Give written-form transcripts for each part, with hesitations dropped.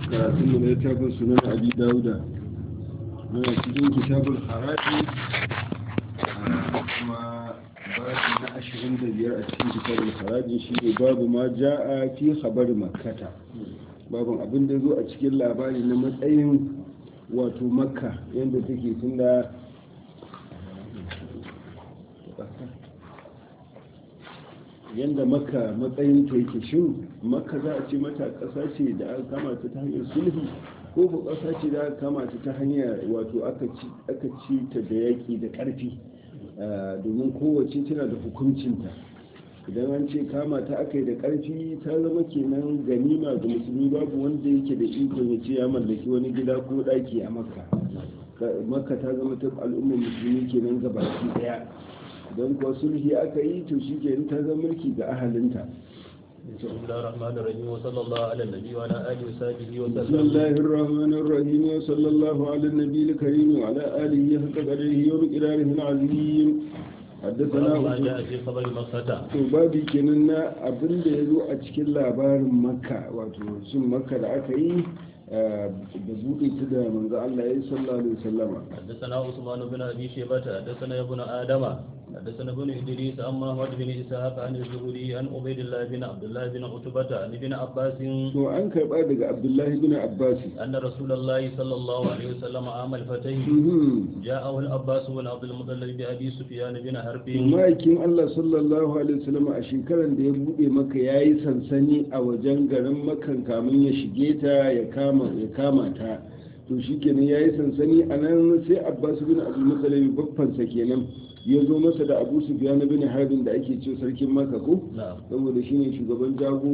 karatunmu na littafin sunan abi dauda muna cikin kitabul haraji kuma babu na 25 a cikin kitabul haraji shi ne babu ma ja'a fi khabar makkata babun abin da zo a cikin labari na matsayin wato makka yadda take tunda yadda makka matsayin ta yake shin makka za a ce mata ƙasa ce da aka kama ta hanyar sulhu ko ko ƙasa ce da aka kama ta hanyar wato aka ci ta da yaƙi da ƙarfi domin kowace tana da hukuncinta idan an ce kama ta aka yi da ƙarfi ta zama kenan ganima ga musulmi babu wanda yake da ikon ya ce ya mallaki wani gida ko ɗaki a makka makka ta zama ta al'ummar musulmi kenan gabaki ɗaya don kuwa sulhi aka yi to shi ke ta zama mulki ga ahalinta بسم الله الرحمن الرحيم وصلى الله على النبي وعلى آله وصحبه وسلم بسم الله الرحمن الرحيم وصلى الله على النبي الكريم وعلى آله حق قدره ومقداره العظيم حدثنا ما جاء في خبر مكة to babi kenan na abin da ya zo a cikin labarin makka wato shin makka da aka yi da buɗe ta da manzo Allah ya yi sallallahu alaihi wasallam حدثنا عثمان بن أبي شيبة حدثنا ابن آدم حدثنا ابن إدريس عن محمد بن إسحاق عن الزهري عن عبيد الله بن عبد الله بن عتبة عن ابن عباس to an karba daga Abdullahi bin Abbas أن رسول الله صلى الله عليه وسلم عام الفتح جاءه العباس بن عبد المطلب بأبي سفيان بن حرب ma'aikin Allah sallallahu alaihi wasallam a shekaran da ya bude maka yayi sansani a wajen garin makan kamun ya shige ta ya kama ta to shikenan yayi sansani anan sai Abbas bin Abdul Muttalib babban sa kenan ya zo masa da Abu Sufyan bin Harbin da ake ce sarkin Makka ko saboda shine shugaban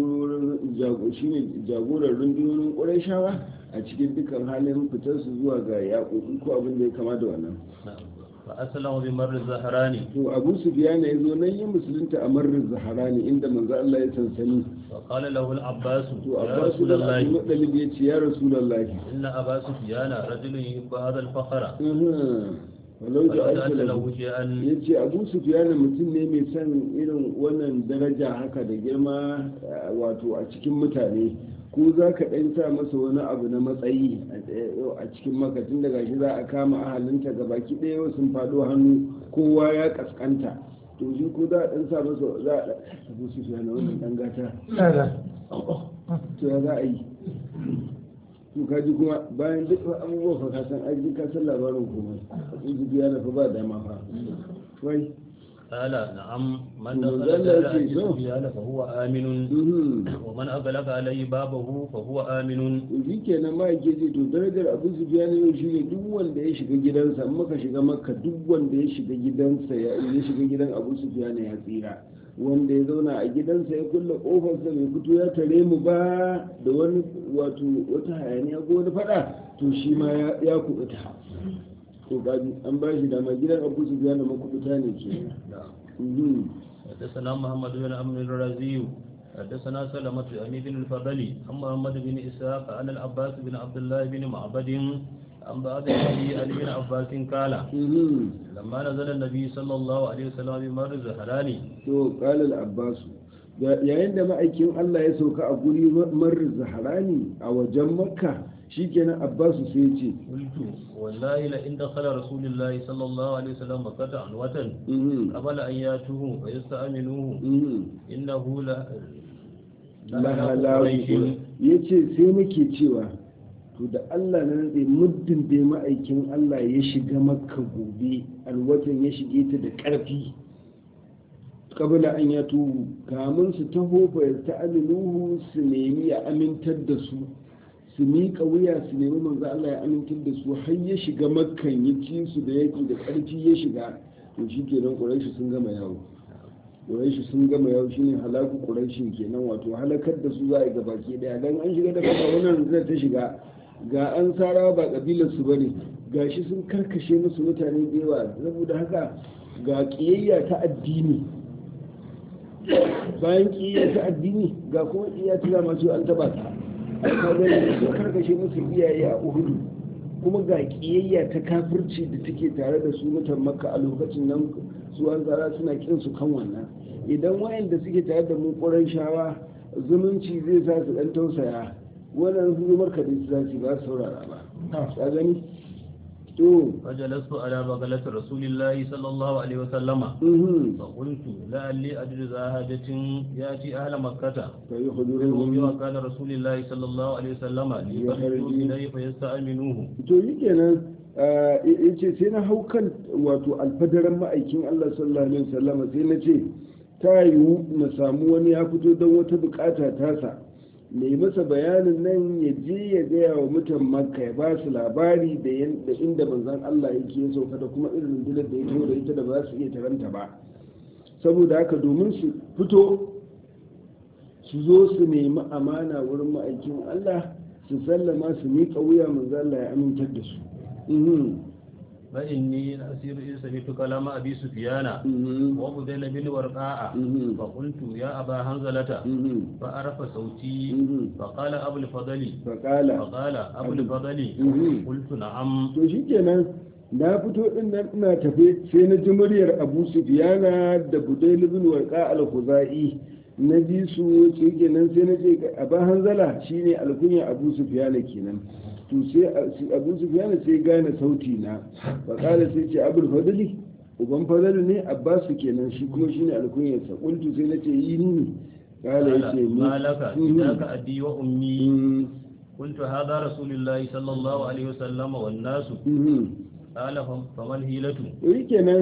jagoran rundunonin Qurayshawa a cikin dukkan halin fitar su zuwa ga yaƙoƙi ko abin da ya kama da wannan فأسلم بمر الزهراني to Abu Sufyan ya zo nan yin musulunta a Marr Zahrani inda manzo Allah ya sansani وقال له العباس to يا Abbas رسول bin الله Abdul Muttalib ya ce ya Rasulullahi إن أبا سفيان رجل يحب هذا الفخر walau da ولا أنت له ake شيئا ya ce Abu Sufyan mutum ne mai son irin wannan daraja haka da girma wato a cikin mutane ko za ka ɗan sa masa wani abu na matsayi a cikin makatun daga shi za a kama ahalinta ga baki ɗaya yau sun faɗo hannu kowa ya ƙasƙanta to shi ko za a ɗan sa masa za a ɗan Abu Sufyan wannan ɗan gata to ya za a yi to kaji kuma bayan duk abubuwa fa ka san aji ka san labarin komai Abu Sufyan fa ba dama fa wai قال نعم من ومن دخل ذل دار يأتي أبي زوج. سفيان فهو آمن ومن أغلق عليه بابه فهو آمن shi kenan ma yake ce to darajar Abu Sufyan yau shi ne duk wanda ya shiga gidansa in muka shiga makka duk wanda ya shiga gidansa ya shiga gidan Abu Sufyan ya tsira wanda ya zauna a gidansa ya kulle kofarsa bai fito ya tare mu ba da wani wato wata hayaniya ko wani fada to shi ma ya kubuta to gaji an ba shi dama gidan Abu Sufyan makubuta ne ke حدثنا محمد بن عمرو الرازي حدثنا سلمة عن ابن الفضل عن محمد بن إسحاق عن العباس بن عبد الله بن معبد عن بعض النبي عن ابن عباس قال لما نزل النبي صلى الله عليه وسلم بمر الزهراني to qala al-abbas yayin da ma'aikin Allah ya sauka a guri Marr Zahrani a wajen Makka shikenan Abbas sai ya ce قلت والله لئن دخل رسول الله صلى الله عليه وسلم مكة عنوة قبل أن ياتوه فيستأمنوه إنه lahalaku ya ce sai muke cewa to da Allah na nade muddin da ma'aikin Allah ya shiga Makka gobe alwatan ya shige ta da ƙarfi kabila an ya tuhu kamun su taho fa ta'aminuhu su nemi ya amintar da su su miƙa wuya su nemi manzo Allah ya amintar da su har ya shiga makkan ya ci su da yaki da ƙarfi ya shiga to shi kenan ƙuraishi sun gama yawo ƙuraishi sun gama yawo shine halaku ƙuraishi kenan wato halakar da su za a yi gabaki daya dan an shiga da kafa wannan zai ta shiga ga an sarawa ba kabilar su bane gashi sun karkashe musu mutane da yawa saboda haka ga kiyayya ta addini bayan kiyayya ta addini ga kuma kiyayya ta zama su an taba ta alƙalai sun karkashe musu iyaye a uhudu kuma ga kiyayya ta kafirci da take tare da su mutan makka a lokacin nan su an zara suna kin su kan wannan idan wayanda suke tare da mu shawa zumunci zai sa su dan tausaya wannan su marka da su zaci ba saurara ba ka gani to فجلست على بغلة رسول الله صلى الله عليه وسلم فقلت لعلي أجد زاهدة يأتي أهل مكة فيخبرهم وكان رسول الله صلى الله عليه وسلم ليخرجوا إليه فيستأمنوه to yi kenan yace sai na hau kan wato alfadaran ma'aikin Allah sallallahu alaihi wasallam sai na ce ta yiwu na samu wani ya fito don wata bukata tasa mai masa bayanin nan ya je ya gaya wa mutan makka ya ba su labari da inda manzon Allah yake ya sauka da kuma irin rundunar da ya taho da ita da ba su iya taranta ba saboda haka domin su fito su zo su nemi amana wurin ma'aikin Allah su sallama su miƙa wuya manzon Allah ya amintar da su فإني أسير إن سمعت كلام أبي سفيان وبدل بن ورقاء فقلت يا أبا هنزلة فعرف صوتي فقال أبو الفضل فقال أبو الفضل قلت نعم تشيكنا na fito din nan ina tafe sai na ji muryar Abu Sufyana da Budayl ibn Warqa al-Khuzai na ji su kenan sai na ce Aba Hanzala shine alkunya Abu Sufyana kenan to sai Abu Sufyana sai gane sauti na fakala sai ce Abul Fadli uban Fadli ne Abbas kenan shi kuma shine alkunyar sa kuntu sai nace yi ni kala yace ni malaka idaka abi wa ummi قلت هذا رسول الله صلى الله عليه وسلم والناس قال فما الهيلة kenan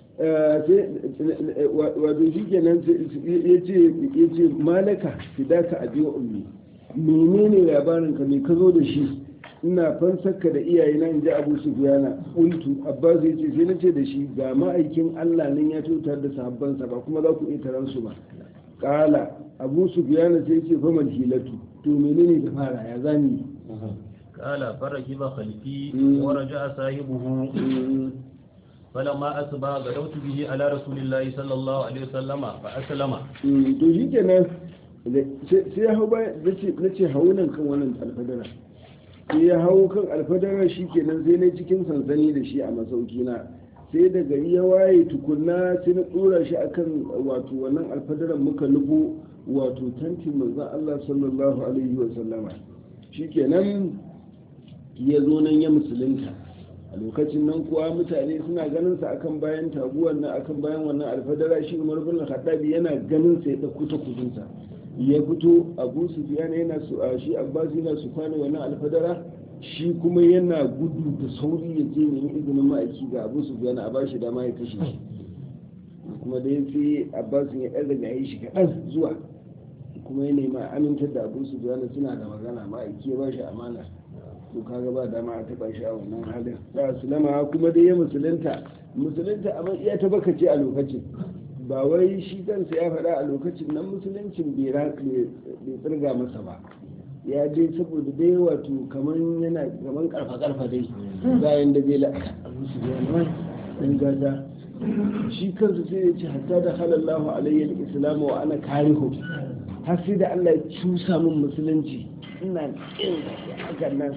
wato shi kenan yace malaka fidaka abi wa ummi menene labarin ka me ka zo da shi ina fansarka da iyayena in ji Abu Sufyana kuntu Abbas yace sai nace da shi ga ma'aikin Allah nan ya tutar da sahabbansa ba kuma za ku iya taran su ba kala Abu Sufyana sai yace fa man hilatu to menene da fara ya zani kala farakiba khalfi wa raja'a sahibuhu فلما أصبح غدوت به على رسول الله صلى الله عليه وسلم فأسلم to shikenan sai ya hau ba nace hau nan kan wannan alfadara sai ya hau kan alfadara shikenan sai na cikin sansani da shi a masauki na sai da gari ya waye tukunna sai na tsora shi akan wato wannan alfadaran muka nufo wato tantin manzon Allah sallallahu alaihi wa sallama shikenan ya zo nan ya musulunta a lokacin nan kuwa mutane suna ganin sa akan bayan taguwan nan akan bayan wannan alfadara shi Umar bin Khattab yana ganin sa ya dauko ta kudinsa ya fito Abu Sufyan yana su shi Abbas yana su kwana wannan alfadara shi kuma yana gudu da sauri ya je ne izinin ma'aiki ga Abu Sufyan a bashi dama ya kashe shi kuma da yace Abbas ya ɗan daga yi shi kaɗan zuwa kuma ya nemi amintar da Abu Sufyan suna da magana ma'aiki ya bashi amana to kaga ba dama a taba shi a wannan halin da sulama kuma dai ya musulunta amma iya ta baka ce a lokacin ba wai shi kansa ya faɗa a lokacin nan musuluncin bai tsirga masa ba ya dai saboda dai wato kaman yana kaman karfa dai bayan da zai abu su biya dan gaza shi kansa sai ya ce hatta da halallahu alayhi al-islam wa ana karihu har sai da Allah ya cusa min musulunci ina kin hakan nan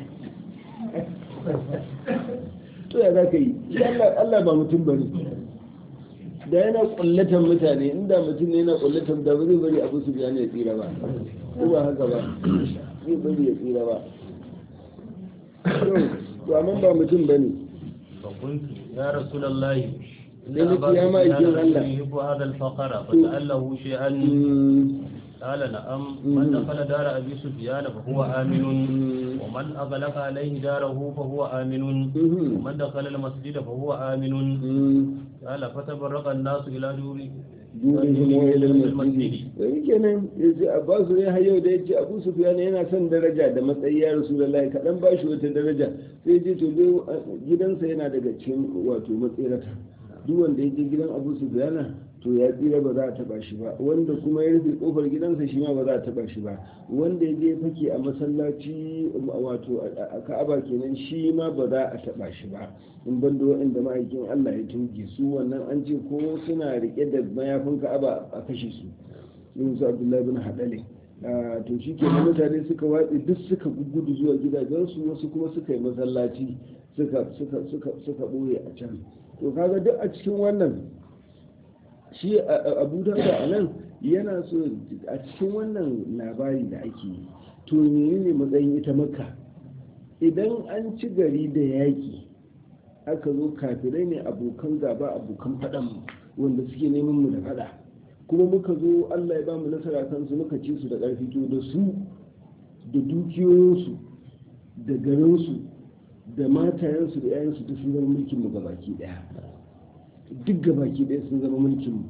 to ya za ka yi Allah ba mutum ba ne da yana kullatan mutane inda mutum ne yana kullatan da ba zai bari Abu Sufyan ya tsira ba ko ba haka ba zai bari ya tsira ba to amma ba mutum ba ne ya rasulullahi إن القيامة يجون الله يحب هذا الفقر فسأله شيئا قال نعم من دخل دار أبي سفيان فهو آمن ومن أغلق عليه داره فهو آمن ومن دخل المسجد فهو آمن قال فتبرق الناس إلى دورهم وإلى المسجد kenan yace Abbas ne har yau da yace Abu Sufyan yana son daraja da matsayi ya Rasulullahi kadan ba shi wata daraja sai yace to gidansa yana daga cikin wato matsirata duk wanda ya je gidan Abu Sufyan to ya tsira ba za a taba shi ba wanda kuma ya rufe kofar gidansa shi ma ba za a taba shi ba wanda ya je fake a masallaci wato a Ka'aba kenan shi ma ba za a taba shi ba in bando inda ma'aikin Allah ya tuge su wannan an ce ko suna rike da mayafin Ka'aba a kashe su yin su Abdullahi bin Hadale to shi ke mutane suka watsi duk suka gudu zuwa gidajensu wasu kuma suka yi masallaci suka ɓoye a can to kaga duk a cikin wannan shi Abu Dawud a nan yana so a cikin wannan labari da ake to ne matsayin ita makka idan an ci gari da yaƙi aka zo kafirai ne abokan gaba abokan faɗan wanda suke neman mu da faɗa kuma muka zo Allah ya ba mu nasara kansu muka ci su da ƙarfi to da su da dukiyoyinsu da garinsu da matayensu da yayansu duk sun zama mulkin mu gabaki ɗaya duk gabaki ɗaya sun zama mulkin mu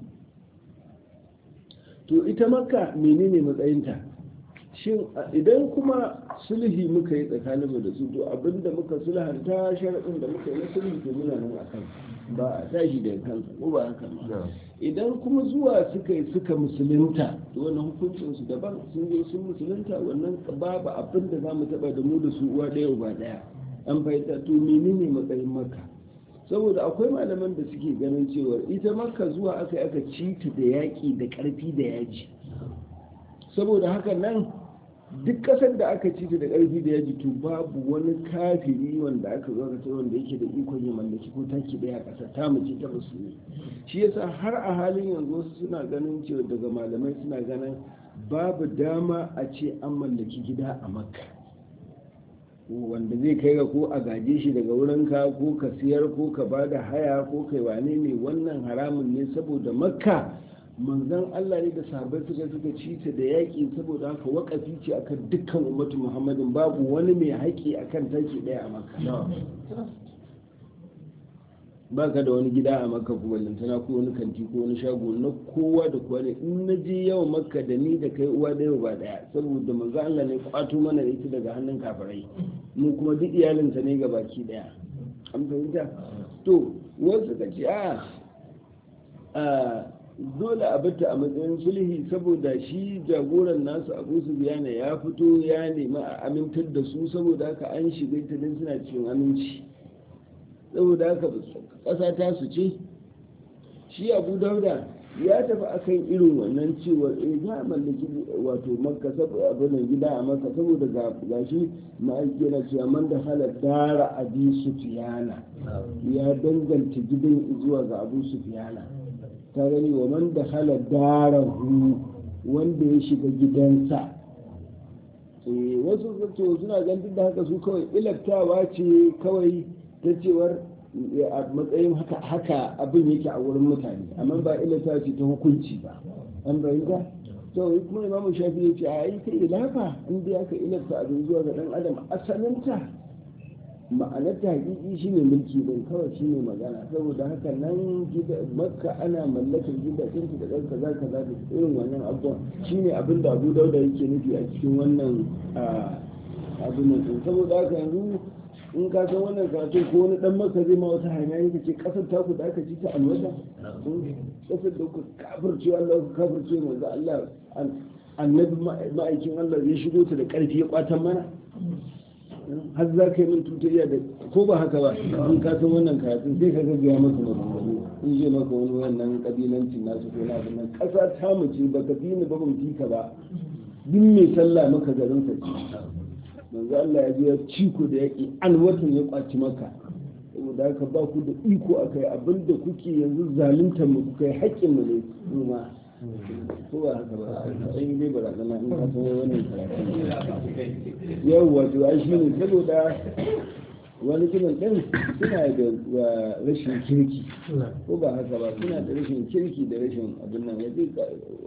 to ita makka menene matsayinta shin idan kuma sulhi muka yi tsakaninmu da su to abinda muka sulhanta sharaɗin da muka yi na sulhi to muna nan akan ba a tashi daga kansa ko ba haka ba idan kuma zuwa suka musulunta to wannan hukuncin su daban sun zo sun musulunta wannan babu abin da za mu taɓa da mu da su uwa ɗaya uba ɗaya an fahimta to menene matsayin makka saboda akwai malaman da suke ganin cewa ita makka zuwa aka ci ta da yaƙi da ƙarfi da yaji saboda haka nan duk ƙasar da aka ci ta da ƙarfi da yaji to babu wani kafiri wanda aka zo aka wanda yake da ikon ya mallaki ko taki daya ƙasar ta mace ta musulmi shi yasa har a halin yanzu wasu suna ganin cewa daga malamai suna ganin babu dama a ce an mallaki gida a makka wanda zai kai ga ko a gaje shi daga wurinka ko ka siyar ko ka ba da haya ko kai wane ne wannan haramun ne saboda makka manzon Allah ne da sahabbai suka ci ta da yaƙi saboda haka waƙafi ce akan dukkan ummatu Muhammadin babu wani mai haƙi akan take ɗaya a Makka ba ka da wani gida a Makka ko lantana ko wani kanti ko wani shago na kowa da kowa ne in na je yawan Makka da ni da kai uwa da yau ba ɗaya saboda manzon Allah ne kwato mana da ita daga hannun kafirai mu kuma duk iyalinsa ne ga baki ɗaya an fahimta to wasu ka ce dole a bata a matsayin sulhi saboda shi jagoran nasu Abu Sufyan ya fito ya nemi a amintar da su saboda haka an shiga ta din suna cikin aminci saboda haka ƙasa ta su ce shi Abu Dauda ya tafi akan irin wannan cewa za a mallaki wato makka saboda abin gida a makka saboda ga shi ma'aiki yana cewa man da halar dara Abi Sufyana ya danganta gidan zuwa ga Abu Sufyana ta gani wa man da halar darahu wanda ya shiga gidansa wasu zato suna ganin da haka su kawai ilabtawa ce kawai ta cewar a matsayin haka abin yake a wurin mutane amma ba ilabtawa ce ta hukunci ba an bayyana to kuma imamu shafi ya ce a yi ta ilafa inda aka ilabta abin zuwa ga dan adam asalinta ma'anar ta hakiki shine mulki din kawai shine magana saboda haka nan makka ana mallakar gidajen da ɗan kaza kaza da irin wannan abubuwan shine abin da Abu Dauda yake nufi a cikin wannan abin nan saboda haka yanzu in ka san wannan karatu ko wani dan makka zai ma wata hanya yake ce kasar taku da aka ci ta alwata kasar da ku kafirce Allah ku kafirce manzo Allah annabi ma'aikin Allah ya shigo ta da karfi ya kwatan mana har za ka yi min tutariya da ko ba haka ba in ka san wannan karatun sai ka gaggaya masa maganganu in je maka wani wannan kabilancin nasu ko na nan kasa ta mace ba ka fi ni ba ban fi ka ba duk mai sallah maka garin sa ce manzo Allah ya je ya ci ku da yaki an watan ya kwaci maka saboda haka ba ku da iko akai abinda kuke yanzu zalunta mu kuka haƙƙin mu ne kuma ko ba haka ba sai dai barazana in ka san wannan karatu yau wato ai shi ne saboda wani kiran din suna da rashin kirki ko ba haka ba suna da rashin kirki da rashin abin nan ya zai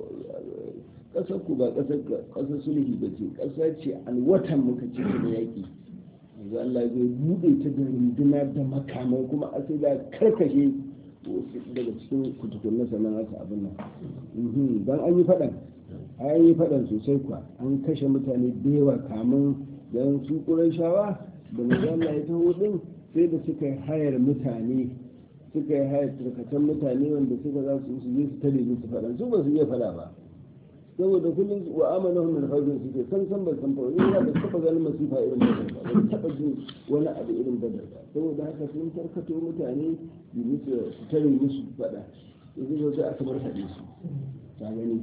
kasar ku ba kasar sulhi ba ce kasa ce alwatan muka ce da yaƙi yanzu Allah zai buɗe ta da runduna da makamai kuma a sai da karkashe daga cikin kutukun na sannan aka abin nan don an yi faɗan sosai kuwa an kashe mutane da yawa kamun don su shawa da mazala ya taho din sai da suka yi hayar mutane suka yi hayar turkatan mutane wanda suka za su je su tare su faɗan su ba su iya faɗa ba saboda kullum wa amana min hawzin suke san ba san faɗa ina da taɓa ganin masifa irin badar ba taɓa jin wani abu irin badar ba saboda haka sun tarkato mutane yi musu su tare musu faɗa yanzu sai aka bar faɗe su ta gani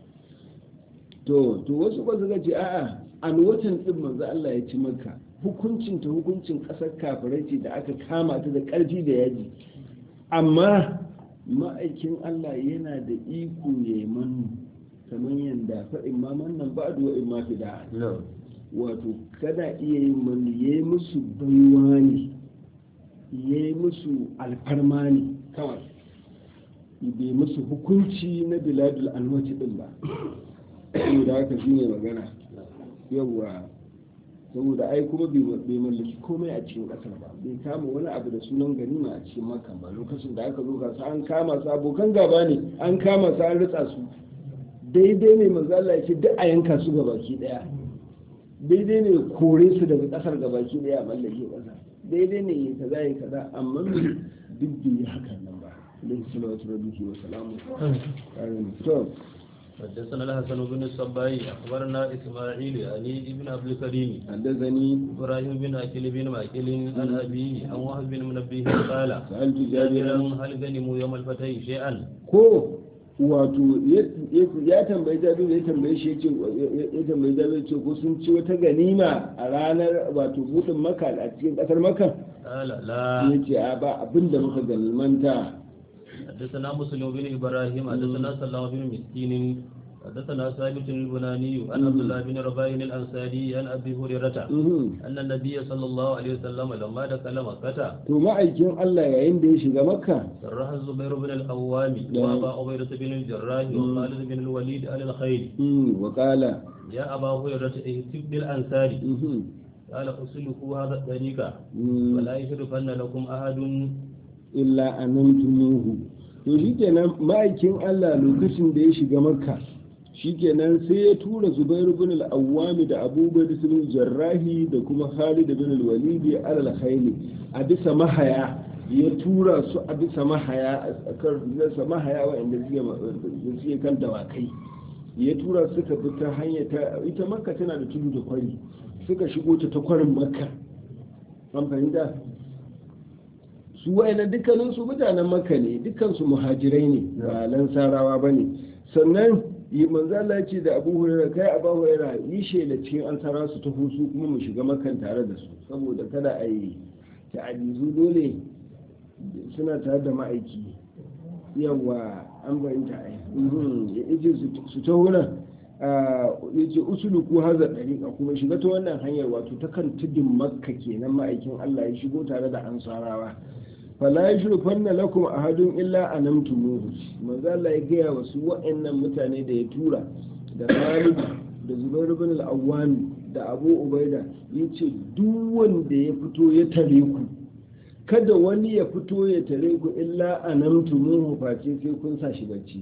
to wasu ba su ga ce a'a an watan din manzo Allah ya ci maka hukuncin ta hukuncin ƙasar kafirai ce da aka kama ta da ƙarfi da yaji amma ma'aikin Allah yana da iko ya yi manu kamar yadda faɗin ma mannan ba da wa'in ma fida wato kana iya yin mani yayi musu baiwa ne yayi musu alfarma ne kawai bai musu hukunci na biladul anwati din ba saboda haka shine magana yawa saboda ai kuma bai mallaki komai a cikin kasar ba bai kama wani abu da sunan ganima a cikin makan ba lokacin da aka zo gasa an kama su abokan gaba ne an kama su an ritsa su daidai ne manzo Allah ya ce duk a yanka su gabaki daya daidai ne kore su daga kasar gabaki daya mallake kasa daidai ne ya kaza ya kaza amma duk bai hakan nan ba alaihi salatu rabbi wa salamu to حدثنا الحسن بن الصباحي اخبرنا اسماعيل يعني ابن عبد الكريم حدثني ابراهيم بن اكل بن ماكل عن ابيه عن وهب بن منبه قال سالت جابرا هل غنموا يوم الفتح شيئا ko wato ya tambayi jabiru ya tambaye shi ya tambayi jabiru ce ko sun ci wata ganima a ranar wato budin maka a cikin kasar maka qala la yace a ba abinda muka ganimanta. حدثنا مسلم بن إبراهيم حدثنا سلام بن مسكين حدثنا ثابت البناني عن عبد الله بن رباح الأنصاري عن أبي هريرة أن النبي صلى الله عليه وسلم لما دخل مكة to ma'aikin Allah yayin da ya shiga makka سرح الزبير بن العوام وأبا عبيدة بن الجراح وخالد بن الوليد على الخيل وقال يا أبا هريرة اهتف بالأنصار قال أسلكوا هذا الطريق ولا يشرفن لكم أحد إلا أنمتموه to shikenan ma'aikin Allah lokacin da ya shiga makka shikenan sai ya tura Zubairu bin al-Awwam da Abu Bakr bin Jarrahi da kuma Khalid bin al-Walid al-Khayl a bisa mahaya ya tura su a bisa mahaya a kan bisa mahaya wanda suke kan dawakai ya tura suka bi ta hanya ta ita makka tana da tudu da kwari suka shigo ta kwarin makka an fahimta su wayannan dukkanin su mutanen makka ne dukkan su muhajirai ne ba lansarawa bane sannan manzo Allah ya ce da Abu Hurairah kai Abu Hurairah yi shela cikin ansara su tafi su kuma mu shiga makkan tare da su saboda kada a yi ta'ajizu dole suna tare da ma'aiki yawa an bayyana ai ya ije su ta wurin yace usuluku haza dariqa kuma shiga ta wannan hanyar wato ta kan tudun makka kenan ma'aikin Allah ya shigo tare da ansarawa fala yashrufanna lakum ahadun illa anamtumuhu manzo Allah ya gaya wasu wa'annan mutane da ya tura da Khalid da Zubair ibn al-Awwam da Abu Ubaida yace duk wanda ya fito ya tare ku kada wani ya fito ya tare ku illa anamtumuhu face sai kun sa shi bacci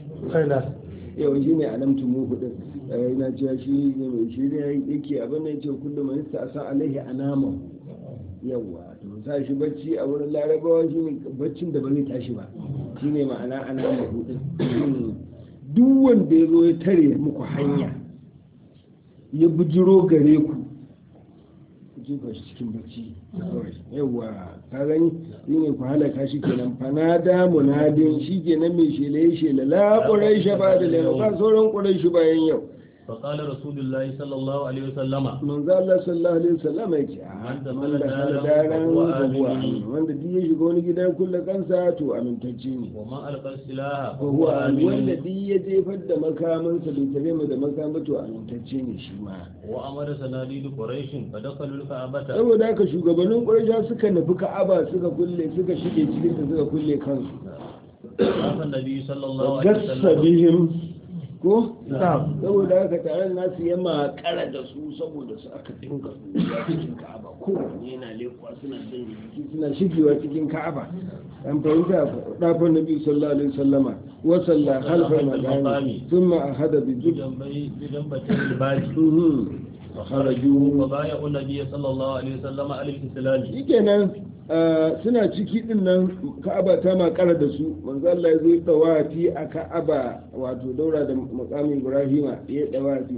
yau shi ne anamtumuhu din ina cewa shi ne mai shi ne yake abin da yace kullu man yasta'sa alaihi anama yawa to sa shi bacci a wurin larabawa shi ne baccin da ba zai tashi ba shi ne ma'ana anama din duk wanda ya zo ya tare muku hanya ya bujiro gare ku jefa shi cikin bacci yawa ka gani yi ne ku halaka shi kenan fanada munadin shi kenan mai shele la ƙurai shi ba da lera ba sauran ƙurai shi bayan yau فقال رسول الله صلى الله عليه وسلم من ذا الله صلى الله عليه وسلم يجي من دخل دارا فهو امين wanda duk ya shiga wani gidan kulle kansa to amintacce ne وما القى السلاح فهو امين wanda duk ya jefar da makamansa bai tare mu da makama to amintacce ne shi ma وامر سناديد قريش فدخلوا الكعبه saboda haka shugabannin quraisha suka nufi ka'aba suka kulle suka shige cikin ta suka kulle kansu النبي صلى الله عليه وسلم bihim ko saboda haka tare nasu ya makara da su saboda su aka dinga zuwa cikin ka'aba kowanne yana lekuwa suna jin jiki suna shigewa cikin ka'aba an fahimta dafan nabi sallallahu alaihi wasallama wa salla khalfa al-maqami thumma ahada bi بجنبتين الباب kharaju وبايعوا النبي صلى الله عليه وسلم على الاسلام shikenan suna ciki din nan ka'aba ta makara da su manzo Allah ya zo dawafi a ka'aba wato daura da maqamin Ibrahima ya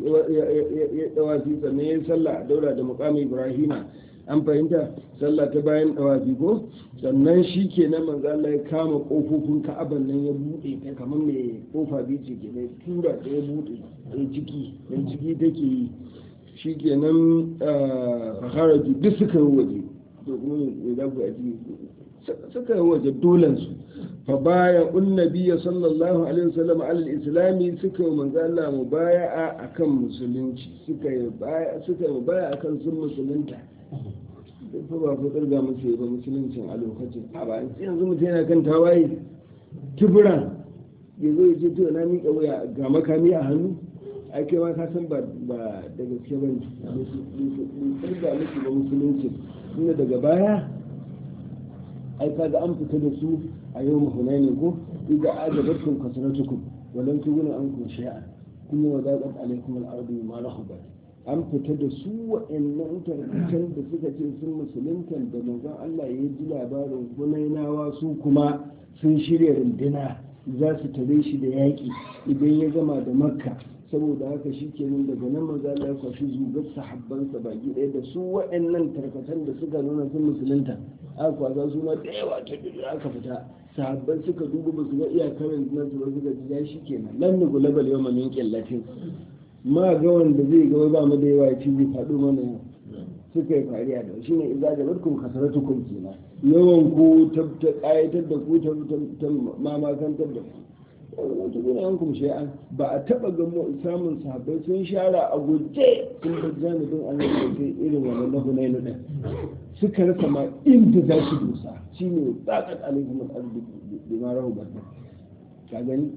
dawafi sannan ya sallah daura da maqamin Ibrahima an fahimta sallah ta bayan dawafi ko sannan shikenan manzo Allah ya kama kofofin ka'aban nan ya bude ta kamar mai kofa biyu ce ke mai tura ta ya bude ciki dan ciki take yi shikenan fakharaju duk suka waje to kuma ya zaku a ciki suka waje dolansu fa baya unnabiya sallallahu alaihi wasallam alal islami suka yi manzo Allah mubaya'a akan musulunci suka yi mubaya'a akan sun musulunta fa ba ku tsarga musu ba musuluncin a lokacin a ba yanzu mutum yana kan tawaye tuburan ya zo ya ce to na miƙa wuya ga makami a hannu ai kai ma ka san ba da gaske ba ne tsarga musu ba musulunci tunda daga baya ai kaga an fita da su a yau mahunaini ko idan ajabatkum kasratukum wa lam tughni ankum shay'an kuma wa zaqat alaykum al-ardu ma rahabat an fita da su wa'annan tarkacen da suka ce sun musuluntan da manzon Allah ya ji labarin hunainawa su kuma sun shirya runduna za su tare shi da yaƙi idan ya gama da makka saboda haka shi kenan daga nan maza Allah ya kwashi zugar sahabbansa baki ɗaya da su waɗannan tarkatan da suka nuna sun musulunta aka kwasa su ma da yawa ta dubu aka fita sahabban suka duba ba su ga iyakar nan su ba suka ji ya shi kenan nan da gulabal yau mamin kyallatin ma ga wanda zai ga ba mu da yawa ya ci zai faɗo mana yau suka yi fariya da shi ne idza jabatkum kasaratukum kenan yawan ku ta ƙayatar da ku ta mamakantar da ku wata gina yankum shay'an ba a taɓa ga samun sahabbai sun shara a guje sun bar janibin annabi sai irin wannan na hunainu din suka rasa ma inda za su dosa shine tsaqat alaihim al-ardu bima rahabat ka gani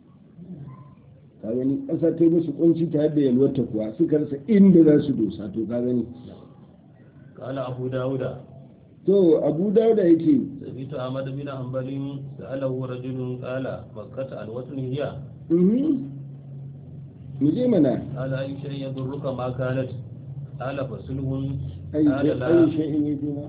ƙasa ta yi musu kunci ta yadda yalwata kuwa suka rasa inda za su dosa to ka gani قال أبو داود to Abu Dawud yake سمعت أحمد بن حنبل سأله رجل قال مكة الوطن هي muje mana قال أي شيء يضرك ما كانت قال فسلم أي قال لا شيء يدينا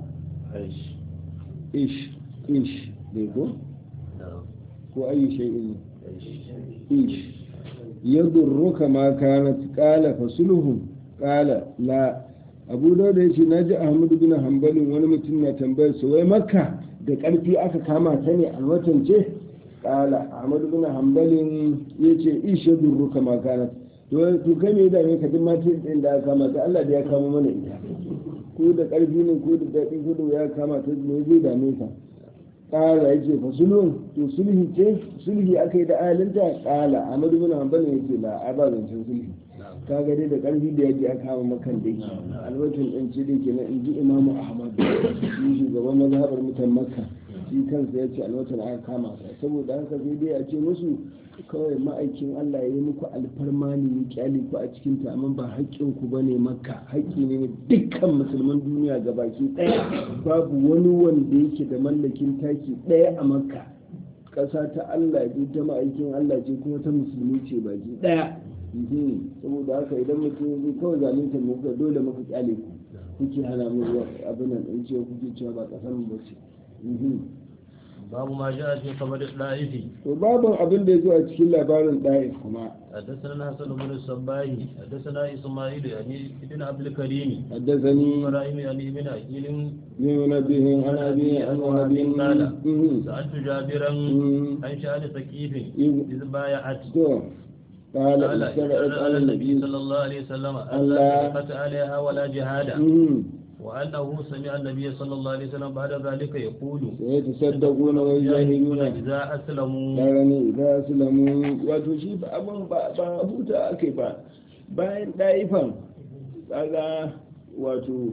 إيش ديكو ko أي شيء إيش يضرك ما كانت قال فسلهم قال لا Abu Dawud ya ce na ji Ahmadu bin Hanbalin wani mutum na tambayar su wai Makka da ƙarfi aka kama ta ne alwatan ce kala Ahmadu bin Hanbalin ya ce ishe durruka makana to kai ne da ne ka duk matan din da aka kama ta Allah da ya kama mana ita ko da ƙarfi ne ko da daɗi ko da ya kama ta ne zai dame ka kala ya ce fa sulhu to sulhi aka yi da ahalinta kala Ahmadu bin Hanbalin ya ce la a ba zancen sulhi ka ga dai da ƙarfi da yaji aka kama makan dai alwatan ɗan ce dai kenan in ji Imamu Ahmad shi shugaban mazhabar mutan Makka shi kansa ya ce alwatan aka kama sa saboda haka sai dai a ce musu kawai ma'aikin Allah ya yi muku alfarma ne ya kyale ku a cikin ta amma ba haƙƙin ku bane Makka haƙƙi ne dukkan musulman duniya gabaki ɗaya babu wani wanda yake da mallakin taki ɗaya a Makka ƙasa ta Allah ce ta ma'aikin Allah ce kuma ta musulmi ce baki ɗaya saboda haka idan mutum zai kawai zalunta mu ga dole muka kyale ku kuke hana mu abin nan in ce kuke cewa ba kasan mu bace babu ma ja'a fi khabar da'ifi to babu abin da yazo a cikin labarin da'if kuma حدثنا حسن بن الصباح حدثنا اسماعيل يعني ابن عبد الكريم حدثني ابراهيم يعني ابن عقيل من نبيه عن ابي عن ابي قال سألت جابرا عن شأن ثقيف إذ بايعت قال على النبي صلى الله عليه وسلم ألا تقت عليها ولا جهاد وأنه سمع النبي صلى الله عليه وسلم بعد ذلك يقول يتصدقون ويجاهدون إذا أسلموا يعني إذا أسلموا وتشيب أمام بابوتا أكبا bayan ɗaifan kaga wato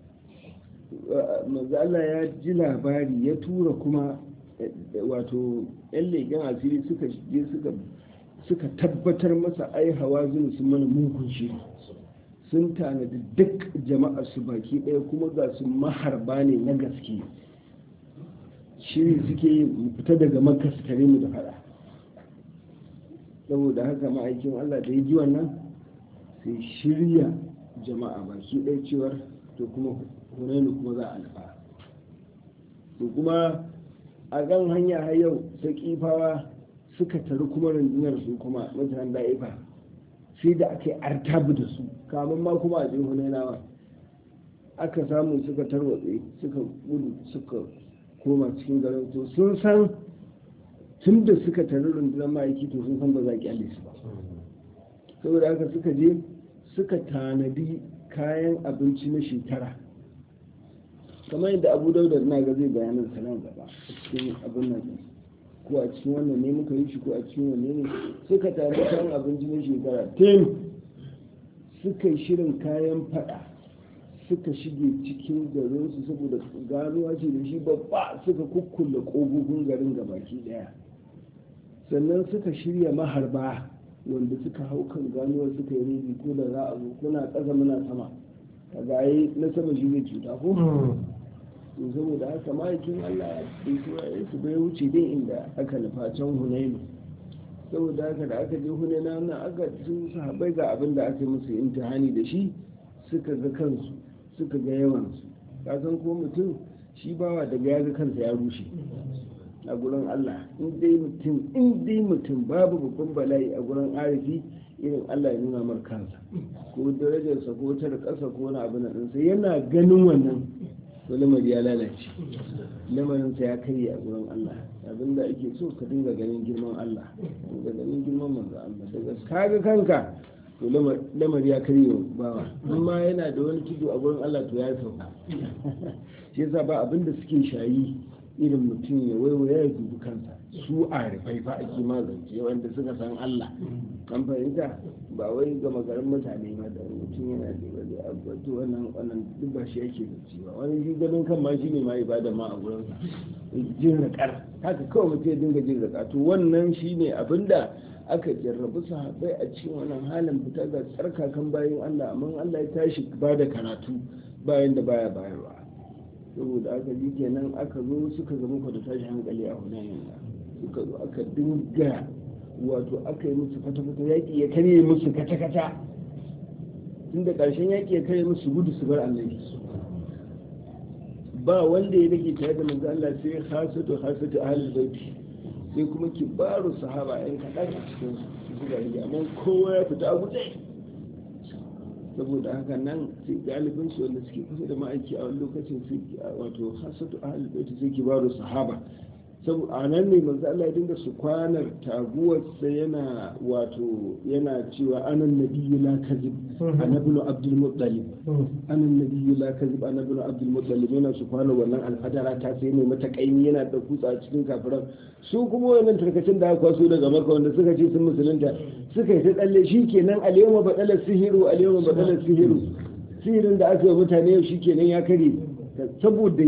mazala ya ji labari ya tura kuma wato 'yan leƙen asiri suka je suka tabbatar masa ai hawazin sun mana mugun shiri sun tanadi duk jama'ar su baki ɗaya kuma ga su maharba ne na gaske shiri suke mu fita daga makka su tare mu da fada saboda haka ma'aikin Allah da ya ji wannan sai shirya jama'a baki ɗaya cewar to kuma hunainu kuma za a nufa to kuma a kan hanya har yau sai kifawa suka taru kuma rundunar su kuma mutanen da'ifa sai da aka yi artabu da su kamun ma kuma a jin hunainawa aka samu suka tarwatse suka gudu suka koma cikin garin to sun san tun da suka taru rundunar ma'aiki to sun san ba za a kyale su ba saboda haka suka je suka tanadi kayan abinci na shekara kamar yadda Abu Dawud na ga zai bayanin sanan gaba cikin abin nan ko a cikin wannan ne muka yi shi ko a cikin wanne ne, suka tare kan abinci na shekara 10, suka yi shirin kayan fada, suka shige cikin garinsu saboda ganuwa ce da shi babba, suka kukkulle ƙofofin garin gabaki daya, sannan suka shirya maharba wanda suka hau kan ganuwar suka yi redi ko da za a zo kuna ƙasa muna sama, kaga ai na sama shi zai cuta ko to saboda haka ma'aikin Allah bai tura su bai wuce dai inda aka nufa can Hunainu. Saboda haka da aka je Hunaina nan aka su sahabbai ga abin da aka yi musu imtihani da shi, suka ga kansu, suka ga yawansu. Ka san ko mutum shi bawa daga ya ga kansa ya rushe a gurin Allah. In dai mutum babu babban bala'i a gurin arifi irin Allah ya nuna mar kansa ko darajarsa ko ta ƙasa ko wani abu na ɗansa, yana ganin wannan to lamari ya lalace, lamarinsa ya karye a gurin Allah. Abinda ake so ka dinga ganin girman Allah, dinga ganin girman manzo Allah, daga kaga kanka to lamari ya karye bawa, amma yana da wani tudu a gurin Allah to ya sauka. Shi yasa ba abinda suke shayi irin mutum ya waiwaya ya dubi kansa. Su a rufai fa ake mazance wanda suka san Allah, an fahimta, ba wai ga magarin mutane ba da mutum yana da wani abu wannan duk ba shi yake zance ba. Wani shi ganin kan ma shi ne ma ibada ma a gurin sa, jin raƙar haka kawai mutum ya dinga jin raƙa. To wannan shi ne abinda aka jarrabu sahabbai a cikin wannan halin, fita ga tsarkakan bayan Allah, amma Allah ya tashi ba da karatu bayan da baya bayarwa. Saboda aka ji kenan aka zo suka zama ku da tashi hankali a Hunayn, suka zo aka dinga wato aka yi musu fata-fata, yaƙi ya karye musu kata-kata, inda ƙarshen yaƙi ya karye musu gudu su bar annabi. Ba wanda ya rage tare da manzo Allah sai hasatu ahlul baiti, sai kuma kibaru sahaba ɗan kaɗan a cikin su suka rage, amma kowa ya fita a guje. Saboda haka nan sai galibin su wanda suke kusa da ma'aiki a wani lokacin sai wato hasatu ahlul baiti sai kibaru sahaba. Saboda a nan ne manzo Allah ya dinga su kwanar taguwarsa yana wato yana cewa anan nabiyyu la kazib anabnu abdul muttalib, anan nabiyyu la kazib anabnu abdul muttalib, yana su kwanar wannan alfadara ta sai mai mata kaimi yana da kutsa cikin kafiran. Su kuma wannan tarkacin da aka kwaso daga Makka wanda suka ce sun musulunta suka yi ta tsalle, shikenan al-yawma badala sihiru, al-yawma badala sihiru, sihirin da aka yi mutane yau shikenan ya kare. Saboda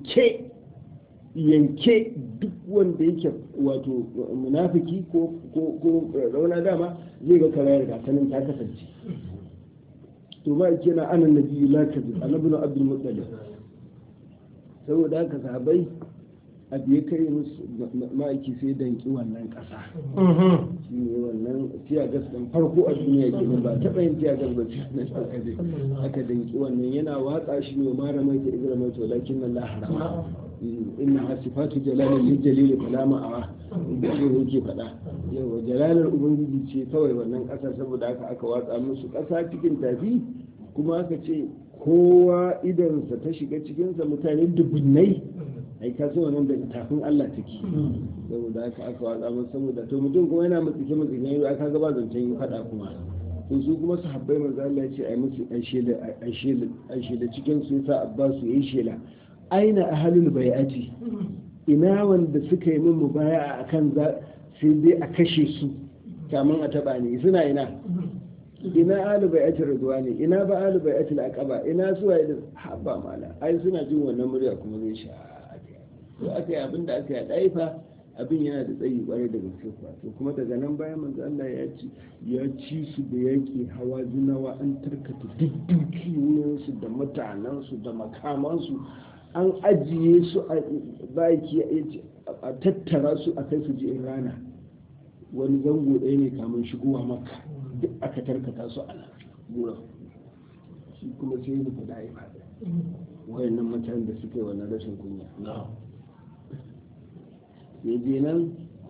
yanke duk wanda yake wato munafiki ko rauna dama zai ga karayar gatanin ta kasance. To ma yake na anan nabiyyu la kadhib annabi abdul muttalib. Saboda haka sahabbai abu ya kai musu ma'aiki sai danki wannan kasa, shi ne wannan tiyagas ɗin farko a duniya kenan, ba taɓa yin tiyagas ba aka danki wannan, yana watsa shi ne mara mai ta izra mai tolakin nan laharama inna hasifatu jalalin lijjalili falama awa da shi yake faɗa. Yawa jalalar ubangiji ce kawai wannan ƙasa, saboda haka aka watsa musu ƙasa cikin tafi, kuma aka ce kowa idansa ta shiga cikinsa mutane dubunnai, ai ka so wannan daga tafin Allah take. Saboda haka aka watsa musu, saboda to mutum kuma yana mutsike ne aka ga ba zancen yi faɗa kuma. To su kuma sahabbai manzo Allah ya ce ai musu ai shela cikin su yasa Abbas yayi shela, aina ahlul bai'ati, ina wanda suka yi min mubaya'a akan sai dai a kashe su kaman a taba ne, suna ina ahlul bai'ati ridwani, ina ba ahlul bai'ati al-aqaba, ina suwaye da haba mala, ai suna jin wannan murya kuma zai sha. To aka yi abin da aka yi a ɗaifa, abin yana da tsayi ƙwarai da gaske kuwa. To kuma daga nan bayan manzo Allah ya ci su da yaƙi hawa zinawa, an tarkata duk dukiyoyinsu da mutanensu da makamansu, an ajiye su a baki a tattara su a kai su ji rana. Wani zango ɗaya ne kamun shigowa Makka, duk aka tarkata su a nan gurin. Shi kuma sai ya nufi ɗaifa, wayannan mutanen da suka yi wannan rashin kunya. Ya je nan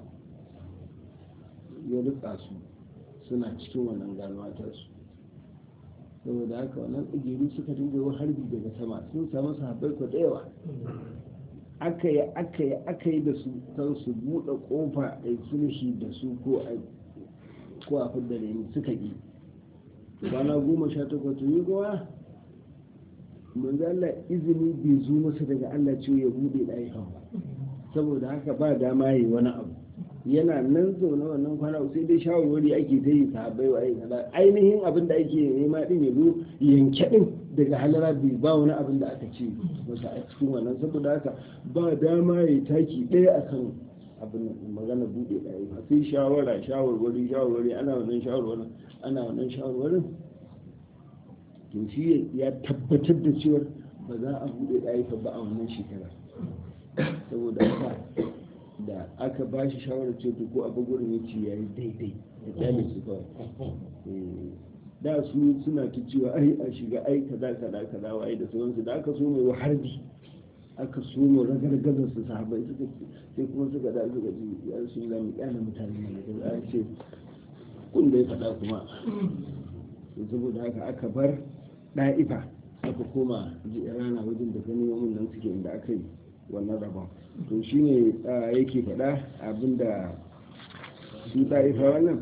ya rika su suna cikin wannan ganuwa ta su. Saboda haka wannan tsigiru suka dinga yi harbi daga sama, sun samu sahabbai ko da yawa. Aka yi da su kan su buɗe ƙofa a yi sulhi da su ko a fidda da suka ƙi. Kwana 18 yi gowa manzo Allah izini bai zo masa daga Allah ce ya buɗe ɗaifan ba, saboda haka ba dama yi wani abu. yana nan zaune wannan kwana sai dai shawarwari ake ta yi sahabbai wa kaza ainihin abin da ake nema din ya zo yanke din daga halara bai ba wani abin da aka ce masa a cikin wannan saboda haka ba dama ya taki ɗaya akan abin magana buɗe ɗaya ba sai shawarwari ana wannan shawarwarin to shi ya tabbatar da cewa ba za a buɗe ɗaya ba a wannan shekara saboda haka da aka ba shi shawarar ce ko a gurin ya ce ya yi daidai da kyale su kawai da su suna ta cewa ai a shiga ai kaza waye da sauransu da aka so mai harbi aka so mu ragargazar su sahabai suka sai kuma suka da suka ji ya su ga mu kyale mutane ne da ce kun da ya faɗa kuma saboda haka aka bar ɗa'ifa aka koma rana wajen da ganin nan suke inda aka yi wannan rabon to shi ne yake faɗa abinda su ɗa'ifa wannan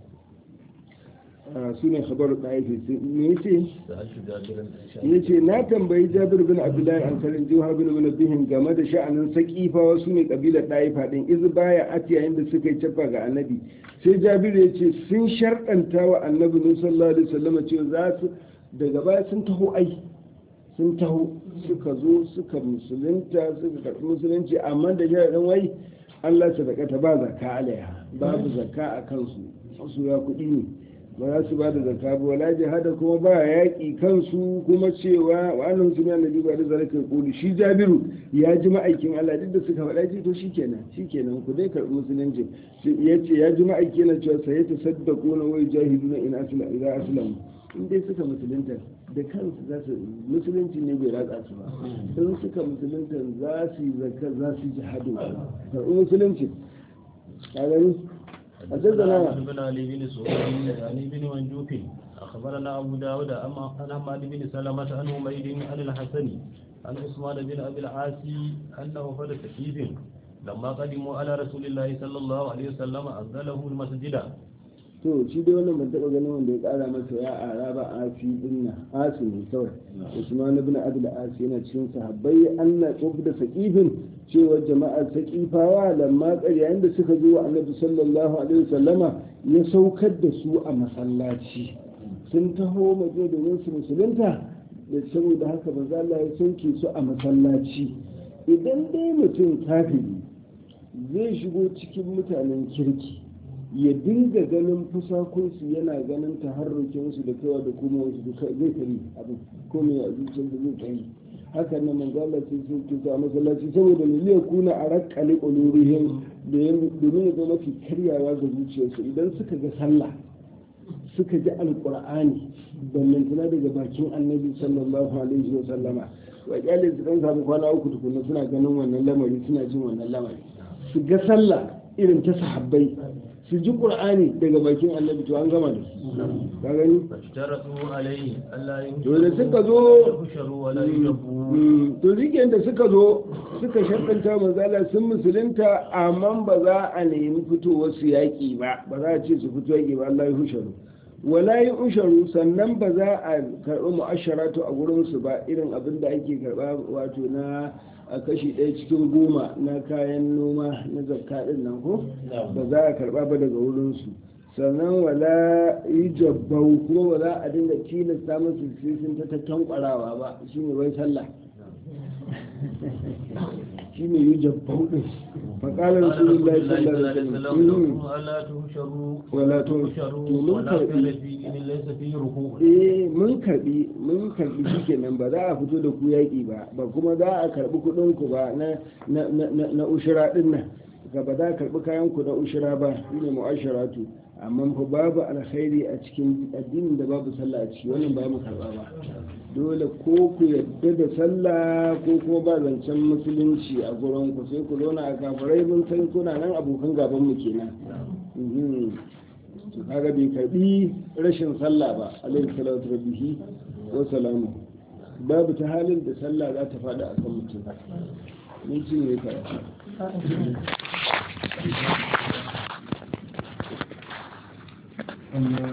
su ne khabaru ɗa'ifi ne ce na tambayi jabir bin abdullahi ansarin jiha bin bihin game da sha'anin saƙifawa su ne ƙabilar ɗa'ifa ɗin izu baya ati yayin da suka yi cafa ga annabi sai jabir ya ce sun sharɗanta wa annabi sallallahu alaihi wasallam cewa za su daga baya sun taho suka zo suka musulunta suka karɓi musulunci amma da sharaɗin wai Allah sadaka ta ba zakka alaiha babu zakka a kansu su ya kuɗi ne ba za su ba da zakka ba wala jihada kuma ba yaƙi kansu kuma cewa wa annahu suna nabi ba da zalika yaqulu shi Jabiru ya ji ma'aikin Allah duk da suka faɗa ji to shikenan ku dai karɓi musulunci yace ya ji ma'aiki yana cewa sai ta saddaquna wa yujahiduna in aslamu in dai suka musulunta da kansu za su musulunci ne bai ratsa su ba in suka musulunta za su yi zakka za su jihadu karɓi musulunci ka gani حدثنا بن علي بن سعيد يعني بن منجوف أخبرنا أبو داود عن حماد بن سلمة عن حميد عن الحسن عن عثمان بن أبي العاص أنه فرد سكيف لما قدموا على رسول الله صلى الله عليه وسلم أنزله المسجد to shi dai wannan ban taɓa ganin wanda ya ƙara masa ya ara ba a fi dinna asu ne kawai Usman ibn Abdul As yana cikin sahabbai Allah tsofi da saqifin cewa jama'ar saqifawa lamma yayin da suka zo Annabi sallallahu alaihi wasallama ya saukar da su a masallaci sun taho maje domin su musulunta da saboda haka manzo Allah ya sauke su a masallaci idan dai mutum kafiri zai shigo cikin mutanen kirki ya dinga ganin fusakunsu yana ganin taharrukinsu da kaiwa da kuma wasu zai kari abin komai a zuciyar da zai tsayi haka nan manzala ce sun tuta a masallaci saboda miliyan kuna a rakkali ƙolorihin domin ya zama mafi karyawa ga zuciyarsu idan suka ga sallah suka ji alƙur'ani ballantana daga bakin annabi sallallahu alaihi wa sallama wa kyale su dan samu kwana uku tukuna suna ganin wannan lamari suna jin wannan lamari su ga sallah irin ta sahabbai su ji ƙur'ani daga bakin annabi to an gama da su ka gani to da suka zo to zikin da suka zo suka shakanta manzala sun musulunta amma ba za a nemi fitowar su yaƙi ba za a ce su fito yaƙi ba Allah ya husharu wala yi usharu sannan ba za a karɓi mu'asharatu a gurinsu ba irin abin da ake karɓa wato na a kashi 1 cikin 10 na kayan noma na zakka din nan ko ba za a karɓa ba daga wurinsu sannan wala yi jabbau kuma ba za a dinga tilasta musu sai sun ta tankwarawa ba shine wai sallah shine yi jabbau din فقال رسول الله صلى الله عليه وسلم ولا تهشروا ولا تهشروا mun karbi shikenan ba za a fito da ku yaƙi ba kuma za a karbi kuɗin ku ba na ushira din nan ba za a karbi kayan ku na ushira ba shine mu'asharatu amma fa babu alkhairi a cikin addinin da babu sallah a ciki wannan ba mu karba ba dole ko ku yadda da sallah ko kuma ba zancen musulunci a gurin ku sai ku zauna a kafirai mun san kuna nan abokan gaban mu kenan kaga bai karbi rashin sallah ba alaihi salatu rabbihi wa salamu babu ta halin da sallah za ta fada akan mutum mun ci ne ka